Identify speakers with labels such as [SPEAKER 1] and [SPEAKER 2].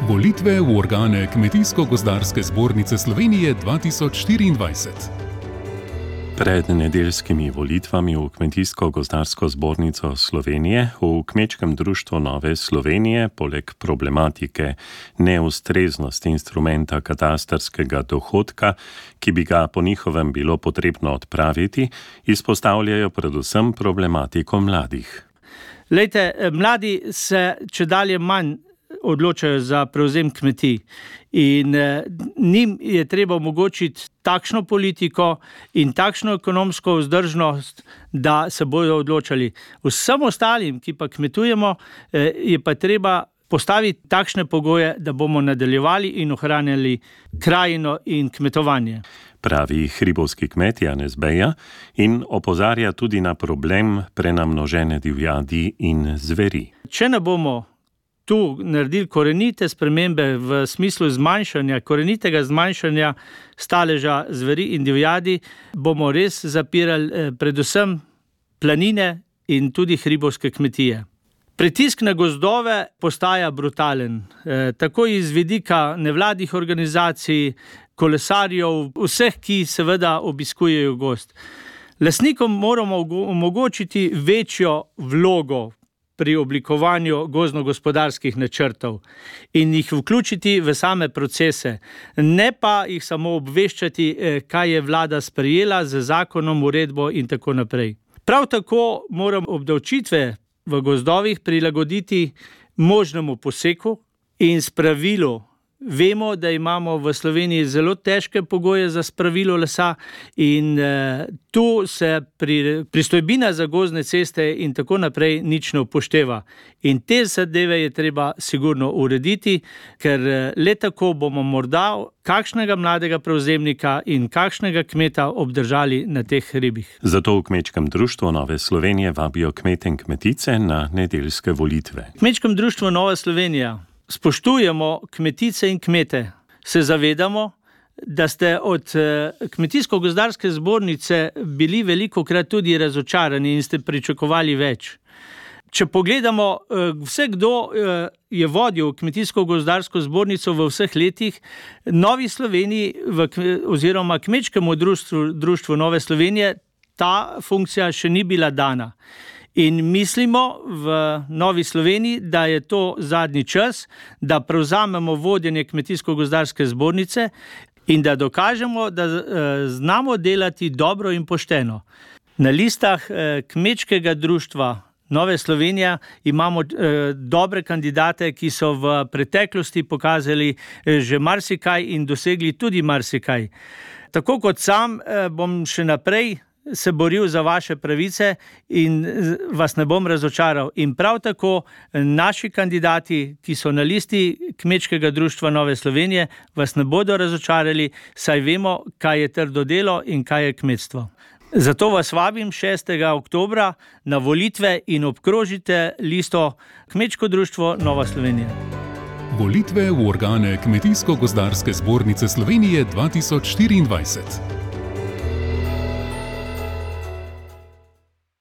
[SPEAKER 1] Volitve v organe Kmetijsko-gozdarske zbornice Slovenije 2024.
[SPEAKER 2] Pred nedeljskimi volitvami v Kmetijsko-gozdarsko zbornico Slovenije v Kmečkem društvu Nove Slovenije poleg problematike neustreznosti instrumenta katastrskega dohodka, ki bi ga po njihovem bilo potrebno odpraviti, izpostavljajo predvsem problematiko mladih.
[SPEAKER 3] Lejte, mladi se čedalje manj odločajo za prevzem kmetij in njim je treba omogočiti takšno politiko in takšno ekonomsko vzdržnost, da se bodo odločali. Vsem ostalim, ki pa kmetujemo, je pa treba postaviti takšne pogoje, da bomo nadaljevali in ohranjali krajino in kmetovanje.
[SPEAKER 2] Pravi hribovski kmet Janez Beja in opozarja tudi na problem prenamnožene divjadi in zveri.
[SPEAKER 3] Če ne bomo tu naredili korenite spremembe v smislu korenitega zmanjšanja staleža zveri in divjadi, bomo res zapirali predvsem planine in tudi hribovske kmetije. Pritisk na gozdove postaja brutalen, tako iz vidika nevladnih organizacij, kolesarjev, vseh, ki seveda obiskujejo gozd. Lastnikom moramo omogočiti večjo vlogo pri oblikovanju gozdno-gospodarskih načrtov in jih vključiti v same procese, ne pa jih samo obveščati, kaj je vlada sprejela z zakonom, uredbo in tako naprej. Prav tako moramo obdavčitve v gozdovih prilagoditi možnemu poseku in spravilu. Vemo, da imamo v Sloveniji zelo težke pogoje za spravilo lesa in tu se pristojbina za gozdne ceste in tako naprej nič ne upošteva. In te zadeve je treba sigurno urediti, ker le tako bomo morda kakšnega mladega prevzemnika in kakšnega kmeta obdržali na teh hribih.
[SPEAKER 2] Zato v Kmečkem društvu Nove Slovenije vabijo kmete in kmetice na nedeljske volitve.
[SPEAKER 3] V Kmečkem društvu Nova Slovenija spoštujemo kmetice in kmete. Se zavedamo, da ste od Kmetijsko-gozdarske zbornice bili velikokrat tudi razočarani in ste pričakovali več. Če pogledamo, vsakdo je vodil Kmetijsko-gozdarsko zbornico v vseh letih, Novi Sloveniji oziroma Kmečkemu društvu Nove Slovenije ta funkcija še ni bila dana. In mislimo v Novi Sloveniji, da je to zadnji čas, da prevzamemo vodenje Kmetijsko-gozdarske zbornice in da dokažemo, da znamo delati dobro in pošteno. Na listah Kmečkega društva Nove Slovenije imamo dobre kandidate, ki so v preteklosti pokazali že marsikaj in dosegli tudi marsikaj. Tako kot sam bom še naprej se boril za vaše pravice in vas ne bom razočaral. In prav tako naši kandidati, ki so na listi Kmečkega društva Nove Slovenije, vas ne bodo razočarali, saj vemo, kaj je trdo delo in kaj je kmetstvo. Zato vas vabim 6. oktobra na volitve in obkrožite listo Kmečko društvo Nova Slovenija.
[SPEAKER 1] Volitve v organe Kmetijsko-gozdarske zbornice Slovenije 2024.